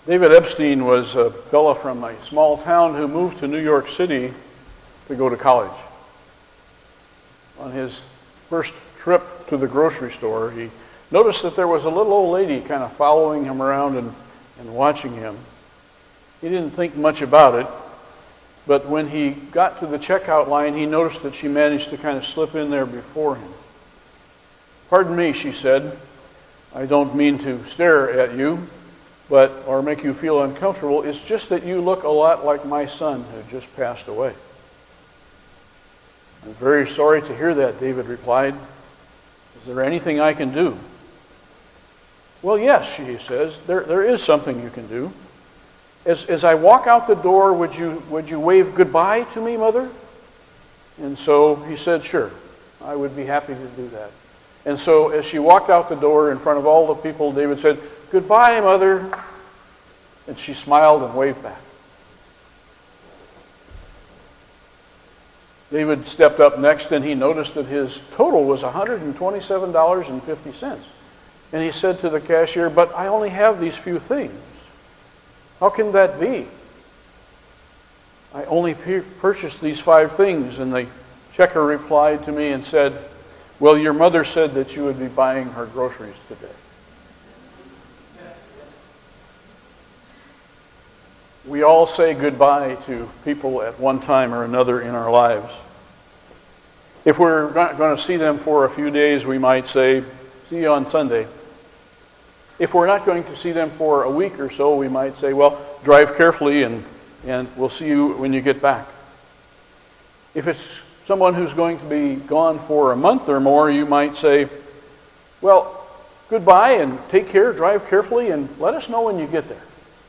David Epstein was a fellow from a small town who moved to New York City to go to college. On his first trip to the grocery store, he noticed that there was a little old lady kind of following him around and watching him. He didn't think much about it, but when he got to the checkout line, he noticed that she managed to kind of slip in there before him. "Pardon me," she said, "I don't mean to stare at you, or make you feel uncomfortable. It's just that you look a lot like my son who just passed away." "I'm very sorry to hear that," David replied. "Is there anything I can do?" "Well, yes," she says, there is something you can do. As I walk out the door, would you wave goodbye to me, Mother?" And so he said, "Sure, I would be happy to do that." And so as she walked out the door in front of all the people, David said, "Goodbye, Mother." And she smiled and waved back. David stepped up next and he noticed that his total was $127.50. And he said to the cashier, "But I only have these few things. How can that be? I only purchased these 5 things." And the checker replied to me and said, "Well, your mother said that you would be buying her groceries today." We all say goodbye to people at one time or another in our lives. If we're not going to see them for a few days, we might say, "See you on Sunday." If we're not going to see them for a week or so, we might say, "Well, drive carefully and we'll see you when you get back." If it's someone who's going to be gone for a month or more, you might say, "Well, goodbye and take care, drive carefully, and let us know when you get there."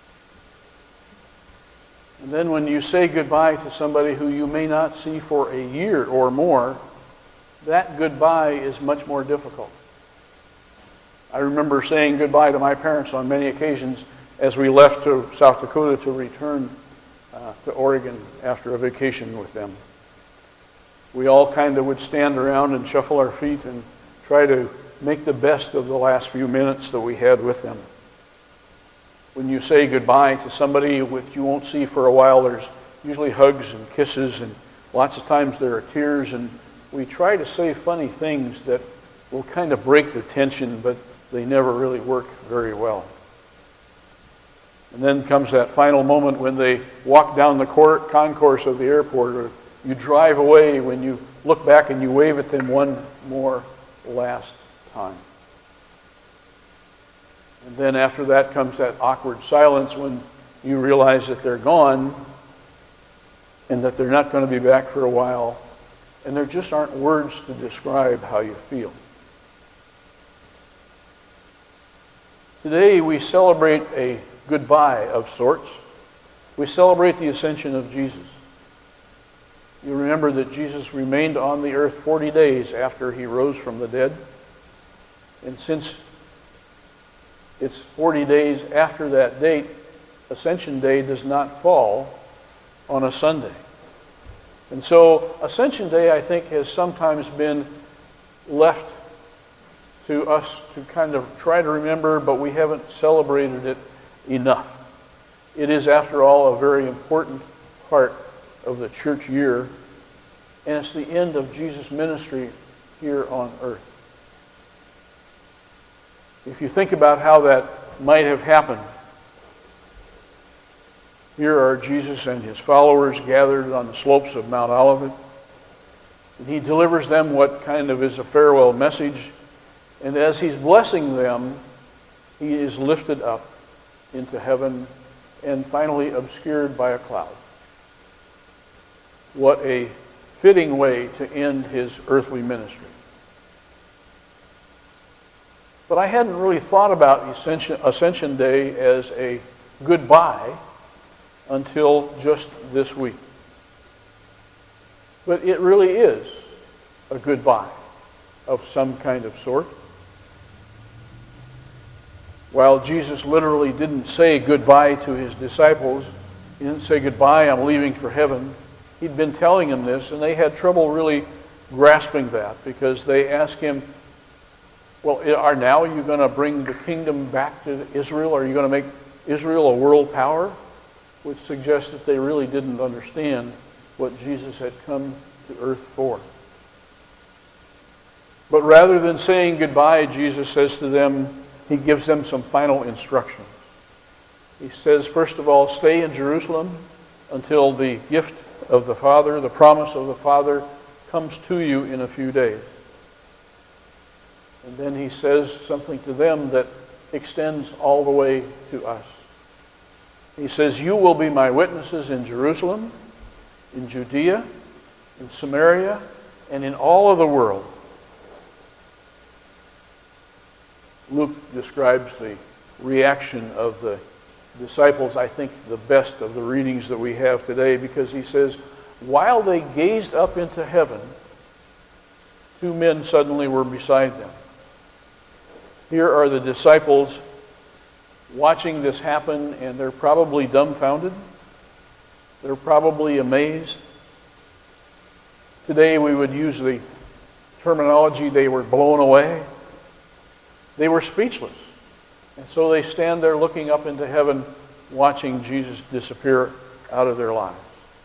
And then when you say goodbye to somebody who you may not see for a year or more, that goodbye is much more difficult. I remember saying goodbye to my parents on many occasions as we left to South Dakota to return to Oregon after a vacation with them. We all kind of would stand around and shuffle our feet and try to make the best of the last few minutes that we had with them. When you say goodbye to somebody which you won't see for a while, there's usually hugs and kisses, and lots of times there are tears, and we try to say funny things that will kind of break the tension, but they never really work very well. And then comes that final moment when they walk down the concourse of the airport, or you drive away, when you look back and you wave at them one more last time. And then after that comes that awkward silence when you realize that they're gone and that they're not going to be back for a while, and there just aren't words to describe how you feel. Today we celebrate a goodbye of sorts. We celebrate the ascension of Jesus. You remember that Jesus remained on the earth 40 days after he rose from the dead. And since it's 40 days after that date, Ascension Day does not fall on a Sunday. And so Ascension Day, I think, has sometimes been left to us to kind of try to remember, but we haven't celebrated it enough. It is, after all, a very important part of the church year, and it's the end of Jesus' ministry here on earth. If you think about how that might have happened, here are Jesus and his followers gathered on the slopes of Mount Olivet, and he delivers them what kind of is a farewell message, and as he's blessing them, he is lifted up into heaven and finally obscured by a cloud. What a fitting way to end his earthly ministry. But I hadn't really thought about Ascension Day as a goodbye until just this week. But it really is a goodbye of some kind of sort. While Jesus literally didn't say goodbye to his disciples, he didn't say goodbye, I'm leaving for heaven. He'd been telling them this, and they had trouble really grasping that, because they asked him, well, are now you going to bring the kingdom back to Israel? Are you going to make Israel a world power would suggest that they really didn't understand what Jesus had come to earth for. But rather than saying goodbye, Jesus says to them, he gives them some final instructions. He says, first of all, stay in Jerusalem until the gift of the Father, the promise of the Father, comes to you in a few days. And then he says something to them that extends all the way to us. He says, you will be my witnesses in Jerusalem, in Judea, in Samaria, and in all of the world. Luke describes the reaction of the disciples, I think the best of the readings that we have today, because he says, while they gazed up into heaven, two men suddenly were beside them. Here are the disciples watching this happen, and they're probably dumbfounded. They're probably amazed. Today we would use the terminology, they were blown away. They were speechless. And so they stand there looking up into heaven, watching Jesus disappear out of their lives.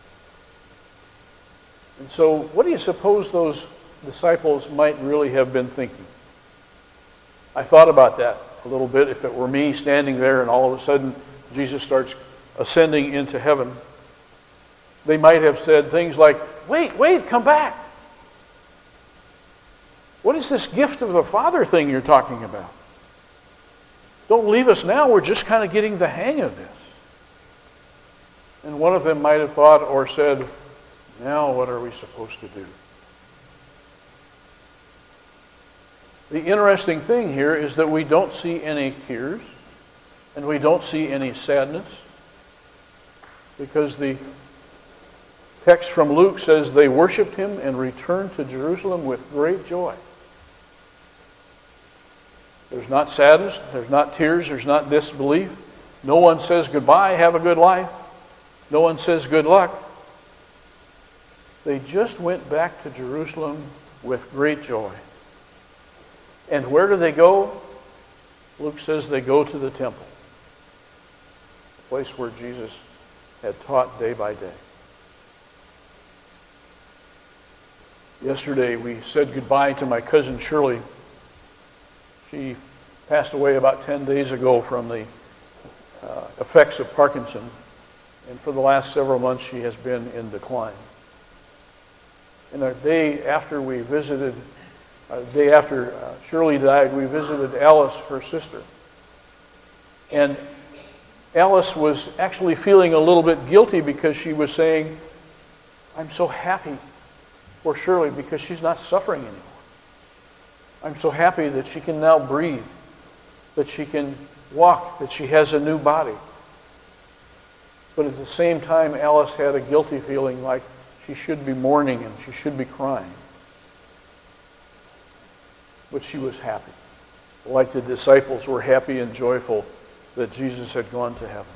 And so what do you suppose those disciples might really have been thinking? I thought about that a little bit. If it were me standing there and all of a sudden Jesus starts ascending into heaven, they might have said things like, wait, come back. What is this gift of the Father thing you're talking about? Don't leave us now. We're just kind of getting the hang of this. And one of them might have thought or said, now what are we supposed to do? The interesting thing here is that we don't see any tears and we don't see any sadness, because the text from Luke says they worshiped him and returned to Jerusalem with great joy. There's not sadness, there's not tears, there's not disbelief. No one says goodbye, have a good life. No one says good luck. They just went back to Jerusalem with great joy. And where do they go? Luke says they go to the temple, the place where Jesus had taught day by day. Yesterday we said goodbye to my cousin Shirley. She passed away about 10 days ago from the effects of Parkinson, and for the last several months she has been in decline. And a day after Shirley died, we visited Alice, her sister. And Alice was actually feeling a little bit guilty because she was saying, I'm so happy for Shirley because she's not suffering anymore. I'm so happy that she can now breathe, that she can walk, that she has a new body. But at the same time, Alice had a guilty feeling like she should be mourning and she should be crying. But she was happy. Like the disciples were happy and joyful that Jesus had gone to heaven.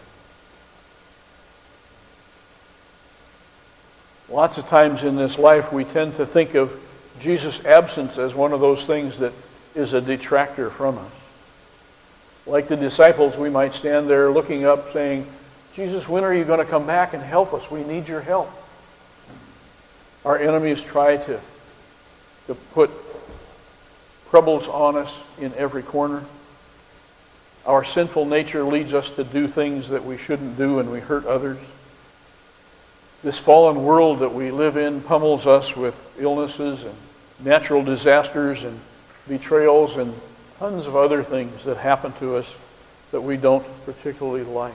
Lots of times in this life we tend to think of Jesus' absence as one of those things that is a detractor from us. Like the disciples, we might stand there looking up saying, Jesus, when are you going to come back and help us? We need your help. Our enemies try to put troubles on us in every corner. Our sinful nature leads us to do things that we shouldn't do, and we hurt others. This fallen world that we live in pummels us with illnesses and natural disasters and betrayals and tons of other things that happen to us that we don't particularly like.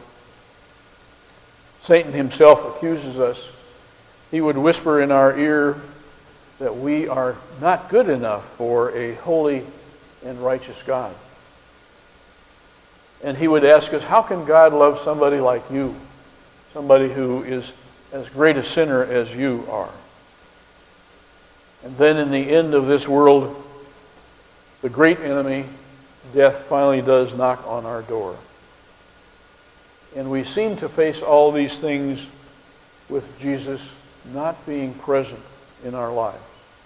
Satan himself accuses us. He would whisper in our ear that we are not good enough for a holy and righteous God. And he would ask us, how can God love somebody like you? Somebody who is as great a sinner as you are. And then in the end of this world, the great enemy, death, finally does knock on our door. And we seem to face all these things with Jesus not being present in our lives.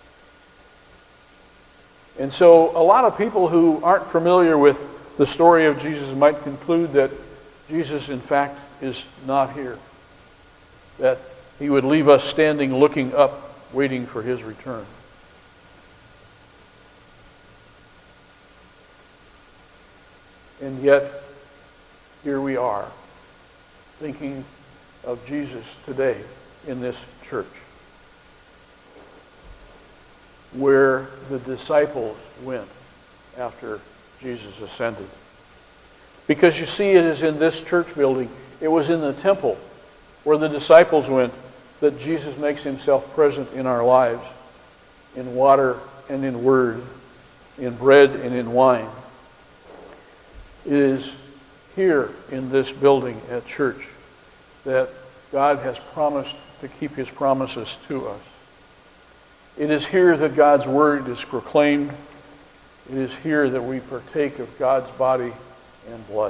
And so a lot of people who aren't familiar with the story of Jesus might conclude that Jesus, in fact, is not here. That he would leave us standing, looking up, waiting for his return. And yet, here we are, thinking of Jesus today in this church, where the disciples went after Jesus ascended. Because you see, it is in this church building, it was in the temple where the disciples went, that Jesus makes himself present in our lives, in water and in word, in bread and in wine. It is here in this building at church that God has promised to keep his promises to us. It is here that God's word is proclaimed. It is here that we partake of God's body and blood.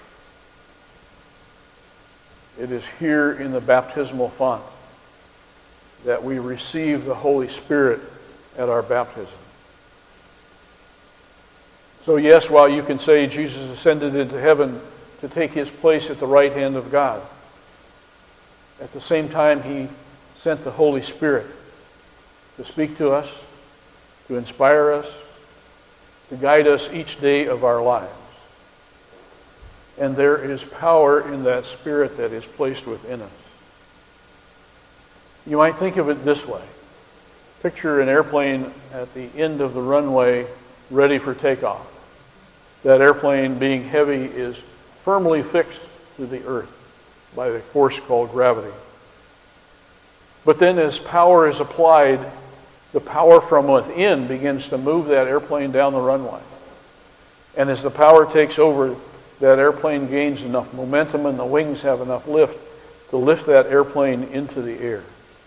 It is here in the baptismal font that we receive the Holy Spirit at our baptism. So yes, while you can say Jesus ascended into heaven to take his place at the right hand of God, at the same time he sent the Holy Spirit to speak to us, to inspire us, to guide us each day of our lives. And there is power in that Spirit that is placed within us. You might think of it this way. Picture an airplane at the end of the runway ready for takeoff. That airplane, being heavy, is firmly fixed to the earth by the force called gravity. But then as power is applied, the power from within begins to move that airplane down the runway. And as the power takes over, that airplane gains enough momentum and the wings have enough lift to lift that airplane into the air.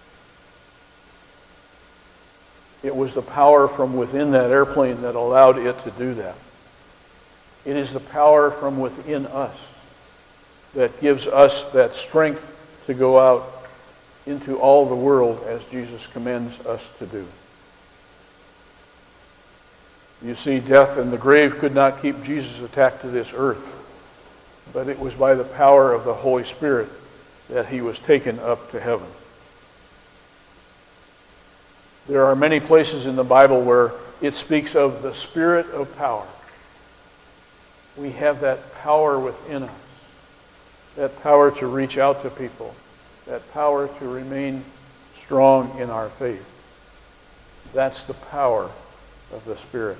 It was the power from within that airplane that allowed it to do that. It is the power from within us that gives us that strength to go out into all the world as Jesus commands us to do. You see, death and the grave could not keep Jesus attached to this earth, but it was by the power of the Holy Spirit that he was taken up to heaven. There are many places in the Bible where it speaks of the Spirit of power. We have that power within us, that power to reach out to people, that power to remain strong in our faith. That's the power of the Spirit.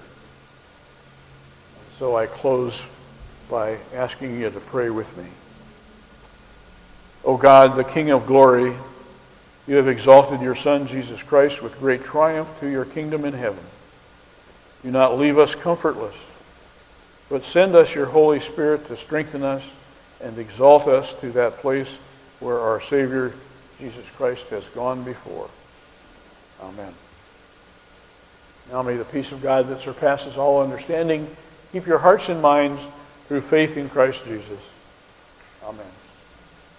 So I close by asking you to pray with me. O God, the King of glory, you have exalted your Son, Jesus Christ, with great triumph to your kingdom in heaven. Do not leave us comfortless, but send us your Holy Spirit to strengthen us and exalt us to that place where our Savior, Jesus Christ, has gone before. Amen. Now may the peace of God that surpasses all understanding keep your hearts and minds through faith in Christ Jesus. Amen.